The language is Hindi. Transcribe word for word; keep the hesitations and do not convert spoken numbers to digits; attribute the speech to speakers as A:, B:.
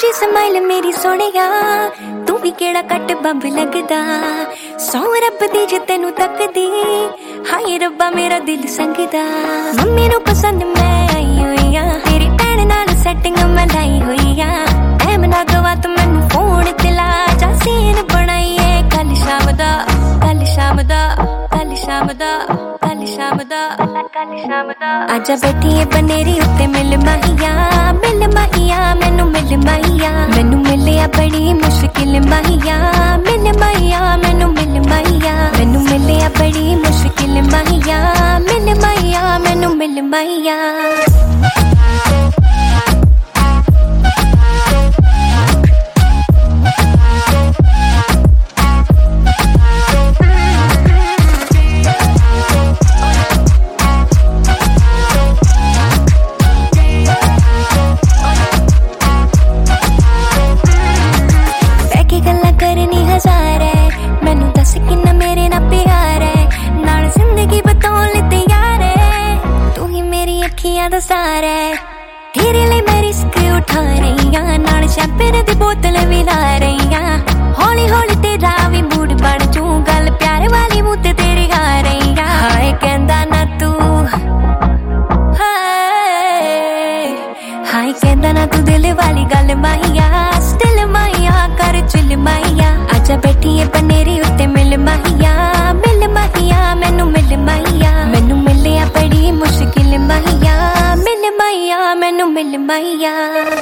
A: तेरी स्माइल मेरी सोहणिया तू भी केड़ा कट बंब लगदा सौ रब दी जे तेनू तकदी हाय रब्बा मेरा दिल संगदा मम्मी नू पसंद मैं आई होई आ तेरी भैन नाल सैटिंग मैं लाई होई आ टाइम ना गवा तू मैनू फोन ते ला जा सीन बनाईए कल शाम दा कल शाम दा कल शाम दा कल शाम दा कल शाम दा आजा बैठीए बनेरी उत्ते मिल माहिया मिल माहिया मैनू मिल माहिया मैनू मिलिया बड़ी मुश्किल माहिया मिल माहिया मैनू मिल माहिया मैनू मिलिया बड़ी मुश्किल माहिया मिल माहिया मैनू मिल माहिया मैनू दस किन्ना मेरे ना प्यार है नाल जिंदगी बताउण लई तैयार है तू ही मेरी अखियां दा सहारा है तेरे लिए मैं रिस्क उठा रही हां नाल शैंपेन दी बोतल भी ला रही हां हौली हौली तेरा भी मूड बन जू गल प्यार वाली मुंह ते तेरी आ रही हां हाय कहंदा ना तू हाय हाय कहंदा ना तू दिल वाली गल माहिया स्टिल माहिया कर चिल माहिया आजा बैठीए बनेरी उत्ते मिल माहिया मिल माहिया मैनू मिल माहिया मैनू मिलिया बड़ी मुश्किल माहिया मिल माहिया मैनू मिल माहिया